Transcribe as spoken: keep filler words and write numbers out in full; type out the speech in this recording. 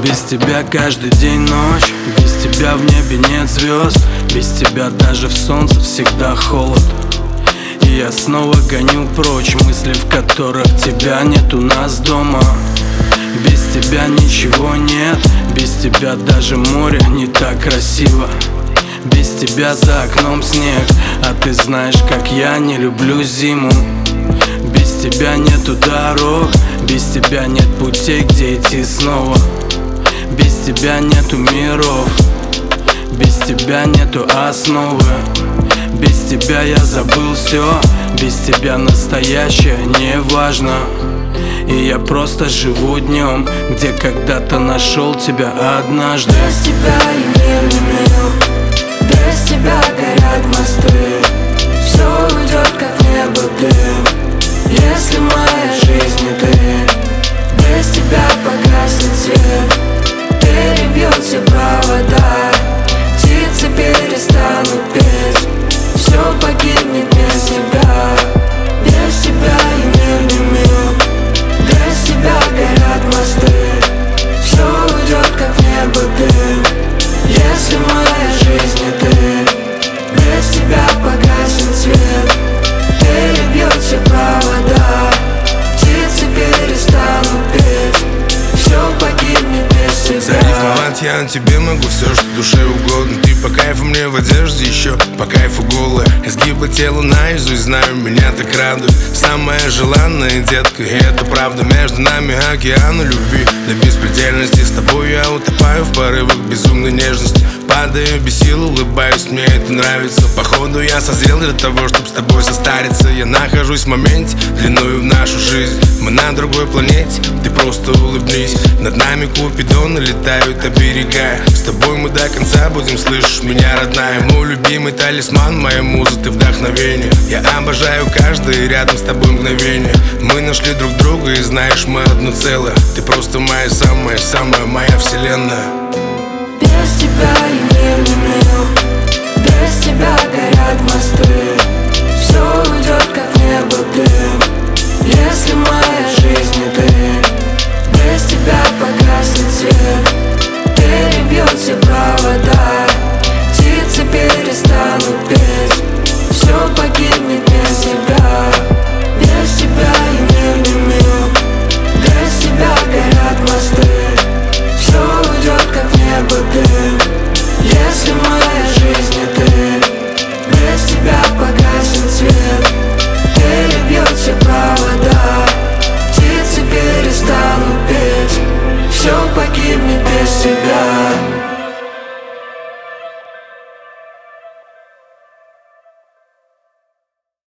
Без тебя каждый день ночь, без тебя в небе нет звезд, без тебя даже в солнце всегда холод. И я снова гоню прочь мысли, в которых тебя нет у нас дома. Без тебя ничего нет, без тебя даже море не так красиво. Без тебя за окном снег, а ты знаешь, как я не люблю зиму. Без тебя нету дорог, без тебя нет путей, где идти снова. Без тебя нету миров, без тебя нету основы. Без тебя я забыл все, без тебя настоящее не важно. И я просто живу днем, где когда-то нашел тебя однажды. Без тебя и мир не мил, без тебя горят мосты. Все уйдет, как небо дым, если моя жизнь не ты. Без тебя погаснет свет, перебьет все провода, птицы перестанут петь, все погибнет без тебя. Без тебя и мир не мил, без тебя горят мосты. Все уйдет, как небо дым, если моя жизнь не ты. Без тебя погаснет свет, перебьет все провода, птицы перестанут петь, все погибнет без тебя. Зарифмовать я тебе могу все, что душе угодно. Ты по кайфу мне в одежде, еще по кайфу голая. Изгибы тела наизусть знаю, меня так радует. Самая желанная детка, и это правда. Между нами океан любви до беспредельности. С тобой я утопаю в порывах безумной нежности. Падаю без сил, улыбаюсь, мне это нравится. Походу я созрел для того, чтобы с тобой состариться. Я нахожусь в моменте, длиною в нашу жизнь. Мы на другой планете, ты просто улыбнись. Над нами купидоны летают, оберегая. С тобой мы до конца будем, слышишь меня, родная. Мой любимый талисман, моя муза, ты вдохновение. Я обожаю каждое рядом с тобой мгновение. Мы нашли друг друга и знаешь, мы одно целое. Ты просто моя самая-самая моя вселенная. Без тебя и мир не мил, без тебя горят мосты.